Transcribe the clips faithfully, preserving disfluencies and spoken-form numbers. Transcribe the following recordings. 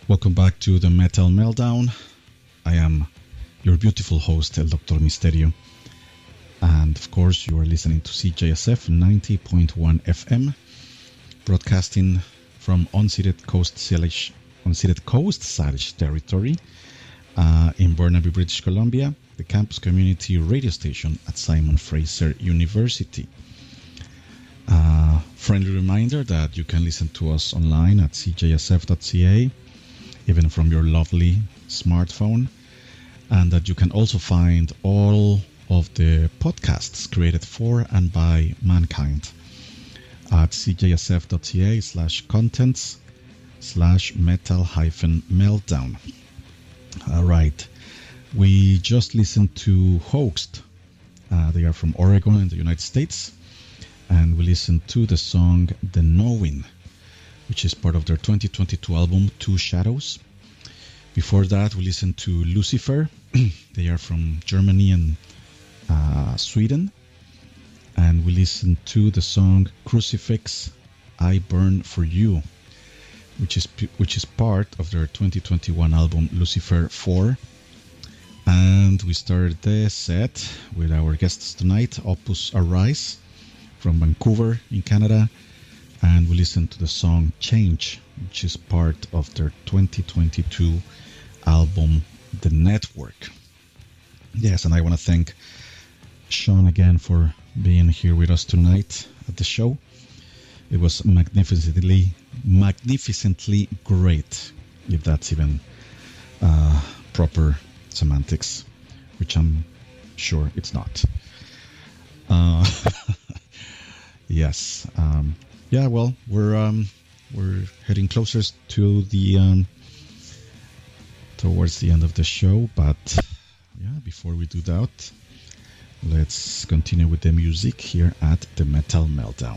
Welcome back to the Metal Meltdown. I am your beautiful host, El Doctor Misterio. And of course, you are listening to C J S F ninety point one F M, broadcasting from unceded Coast Salish, unceded Coast Salish territory uh, in Burnaby, British Columbia, the campus community radio station at Simon Fraser University. Uh, friendly reminder that you can listen to us online at c j s f dot c a, even from your lovely smartphone, and that you can also find all of the podcasts created for and by mankind at c j s f dot c a slash contents slash metal hyphen meltdown. All right. We just listened to Hoaxed. Uh, they are from Oregon in the United States. And we listened to the song The Knowing, which is part of their twenty twenty-two album Two Shadows. Before that, we listened to Lucifer. They are from Germany and uh, Sweden. And we listened to the song Crucifix, I Burn For You, which is which is part of their twenty twenty-one album Lucifer four. And we started the set with our guests tonight, Opus Arise, from Vancouver in Canada, and we listened to the song Change, which is part of their twenty twenty-two album The Network. Yes, and I want to thank Sean again for being here with us tonight at the show. It was magnificently, magnificently great, if that's even uh, proper semantics, which I'm sure it's not. Uh, Yes. Um, yeah. Well, we're um, we're heading closer to the um, towards the end of the show, but yeah. Before we do that, let's continue with the music here at the Metal Meltdown.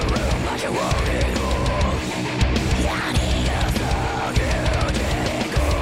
Walk into the room like a warrior. Yeah, I need a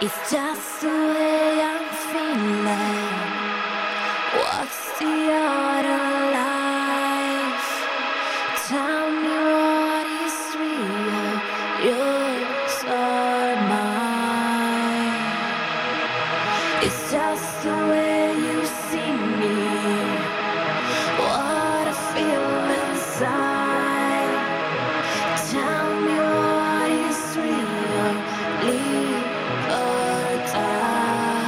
It's just the way I'm feeling. What's the other life? Tell me what is real, yours or mine. It's just the way you see me, what I feel inside. Tell me what is real, leave or die.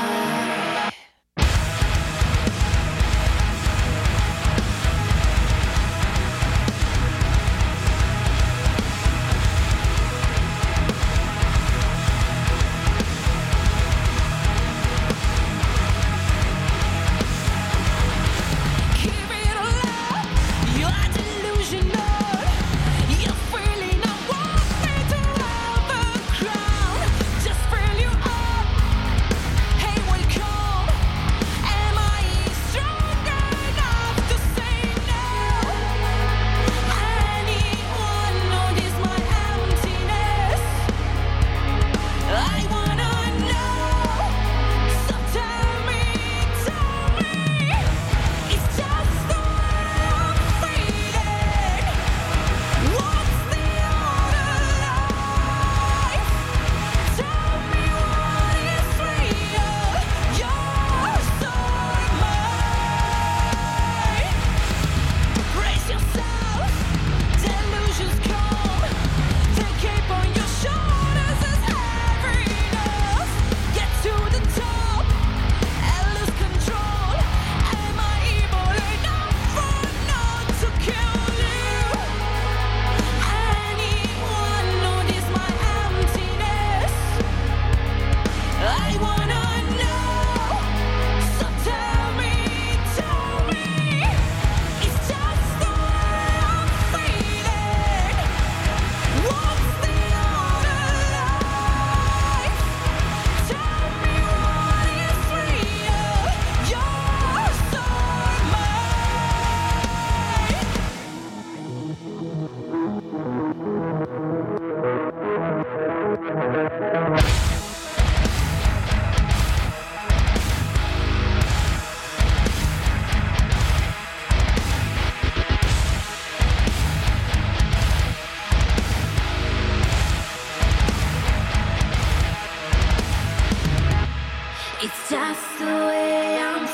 It's just the way I'm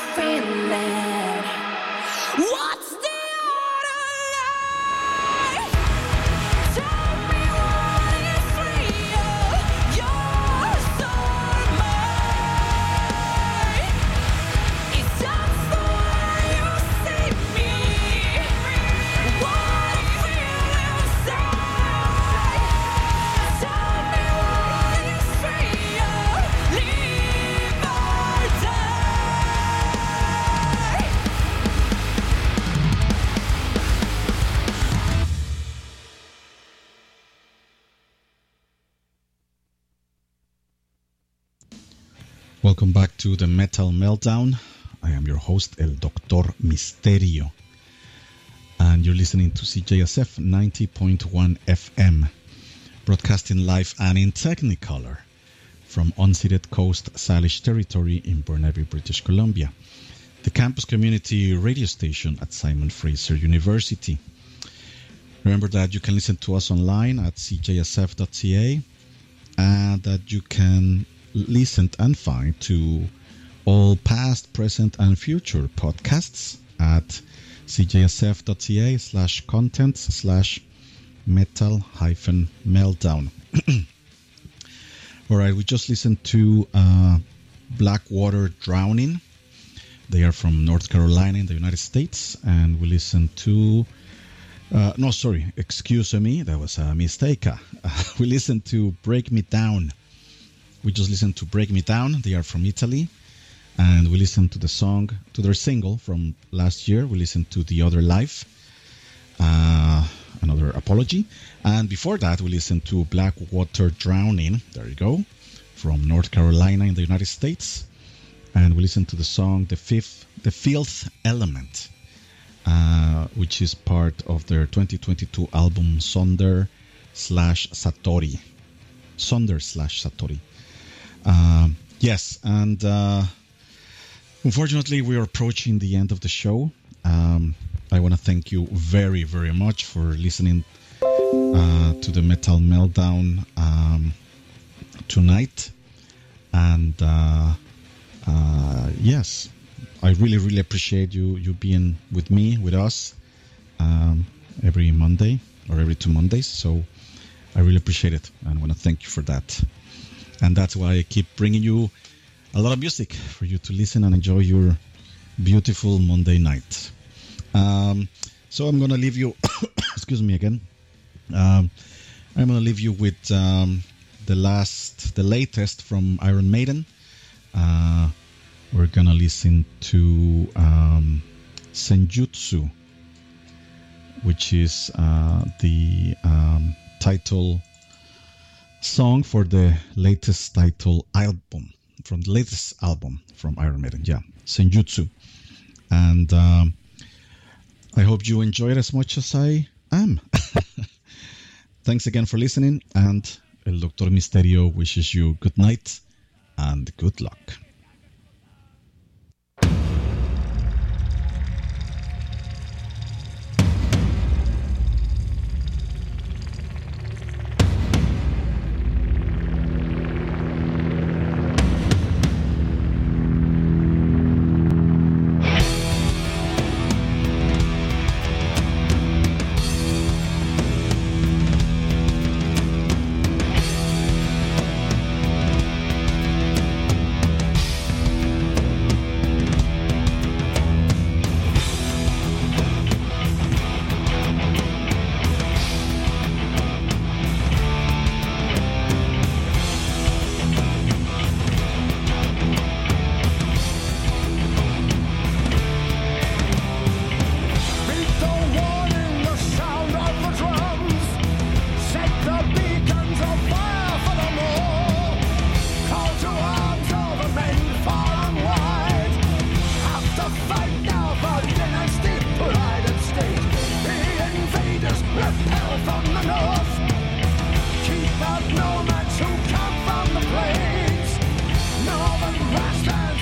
feeling. What's the other life? Tell me what is real, yours or mine. It's just the way you see me, what I feel inside. Tell me what is real, leave or die. Welcome back to the Metal Meltdown. I am your host, El Doctor Misterio. And you're listening to C J S F ninety point one F M, broadcasting live and in Technicolor from unceded Coast Salish territory in Burnaby, British Columbia, the campus community radio station at Simon Fraser University. Remember that you can listen to us online at c j s f dot c a and that you can listen and find to all past, present, and future podcasts at c j s f dot c a slash contents slash metal hyphen meltdown. All right, we just listened to uh, Blackwater Drowning. They are from North Carolina in the United States, and we listened to uh, no, sorry, excuse me, that was a mistake. Uh, we listened to Break Me Down. We just listened to Break Me Down. They are from Italy. And we listened to the song, to their single from last year. We listened to The Other Life, uh, another apology. And before that, we listened to Blackwater Drowning. There you go. From North Carolina in the United States. And we listened to the song, The Fifth, The Filth Element, uh, which is part of their twenty twenty-two album, Sonder slash Satori. Sonder slash Satori. Um, yes, and uh, unfortunately, we are approaching the end of the show. Um, I want to thank you very, very much for listening uh, to the Metal Meltdown um, tonight. And uh, uh, yes, I really, really appreciate you you being with me, with us, um, every Monday or every two Mondays. So I really appreciate it, and I want to thank you for that. And that's why I keep bringing you a lot of music for you to listen and enjoy your beautiful Monday night. Um, so I'm going to leave you, excuse me again. Um, I'm going to leave you with um, the last, the latest from Iron Maiden. Uh, we're going to listen to um, Senjutsu, which is uh, the um, title song for the latest title album, from the latest album from Iron Maiden. Yeah, Senjutsu. And um, I hope you enjoy it as much as I am. Thanks again for listening, and El Doctor Misterio wishes you good night and good luck.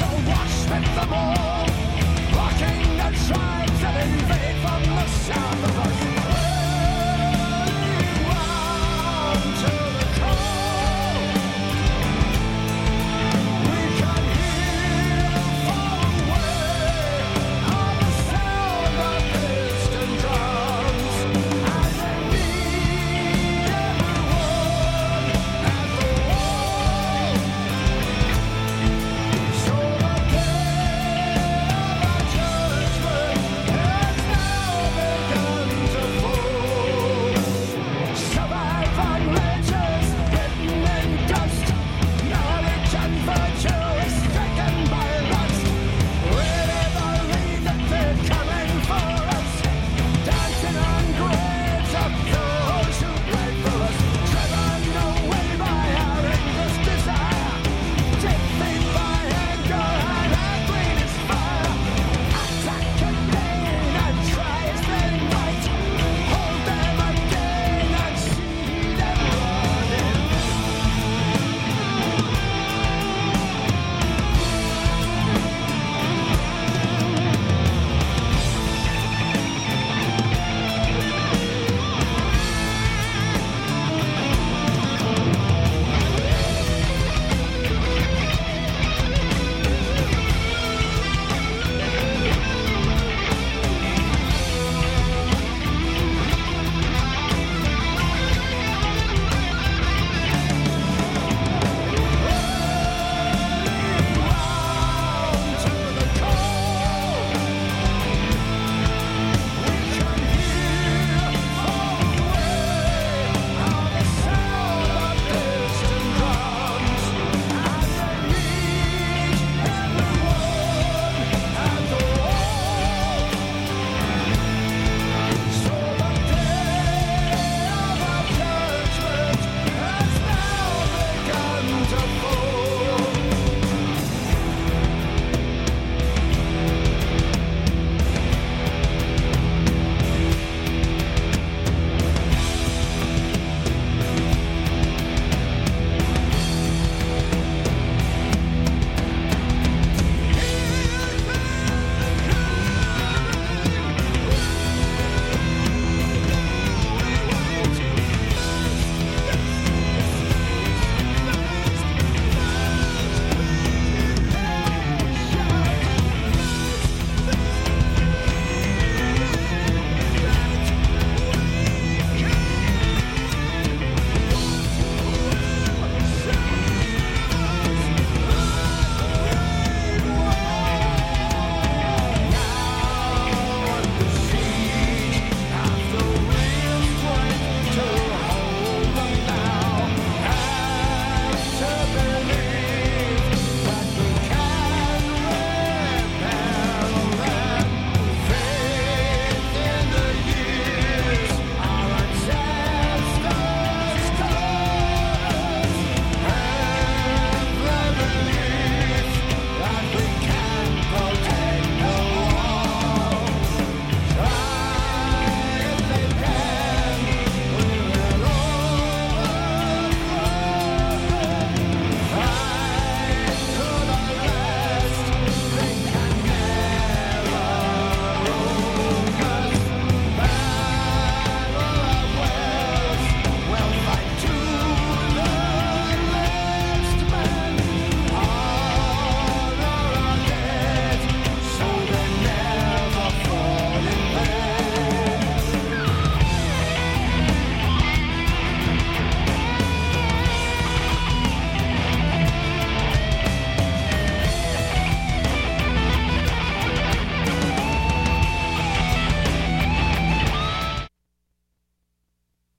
Rocking the tribes that invade from the south.